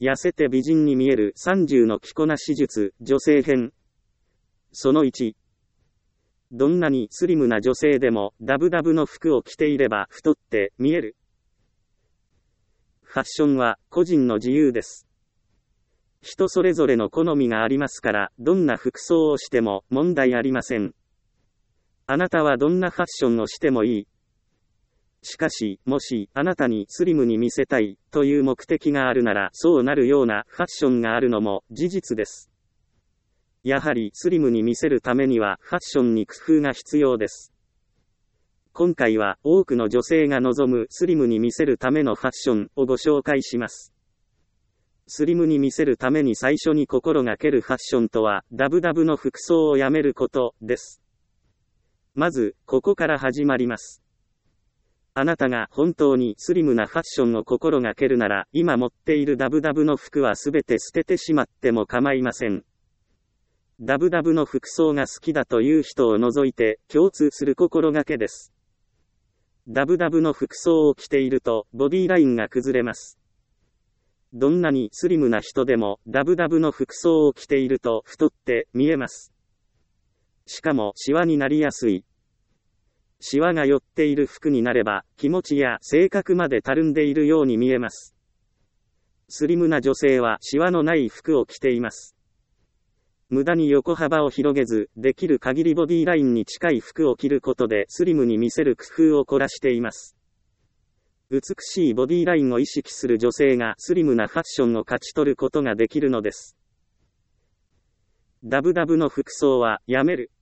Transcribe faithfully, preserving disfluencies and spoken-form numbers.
痩せて美人に見えるさんじゅうの着こなし術、女性編。そのいち。どんなにスリムな女性でもダブダブの服を着ていれば太って見える。ファッションは個人の自由です。人それぞれの好みがありますから、どんな服装をしても問題ありません。あなたはどんなファッションをしてもいい。しかし、もし、あなたにスリムに見せたい、という目的があるなら、そうなるようなファッションがあるのも事実です。やはり、スリムに見せるためには、ファッションに工夫が必要です。今回は、多くの女性が望むスリムに見せるためのファッションをご紹介します。スリムに見せるために最初に心がけるファッションとは、ダブダブの服装をやめることです。まず、ここから始まります。あなたが本当にスリムなファッションを心がけるなら、今持っているダブダブの服はすべて捨ててしまっても構いません。ダブダブの服装が好きだという人を除いて共通する心がけです。ダブダブの服装を着ているとボディラインが崩れます。どんなにスリムな人でもダブダブの服装を着ていると太って見えます。しかもシワになりやすい。シワが寄っている服になれば、気持ちや性格までたるんでいるように見えます。スリムな女性はシワのない服を着ています。無駄に横幅を広げず、できる限りボディラインに近い服を着ることでスリムに見せる工夫を凝らしています。美しいボディラインを意識する女性がスリムなファッションを勝ち取ることができるのです。ダブダブの服装はやめる。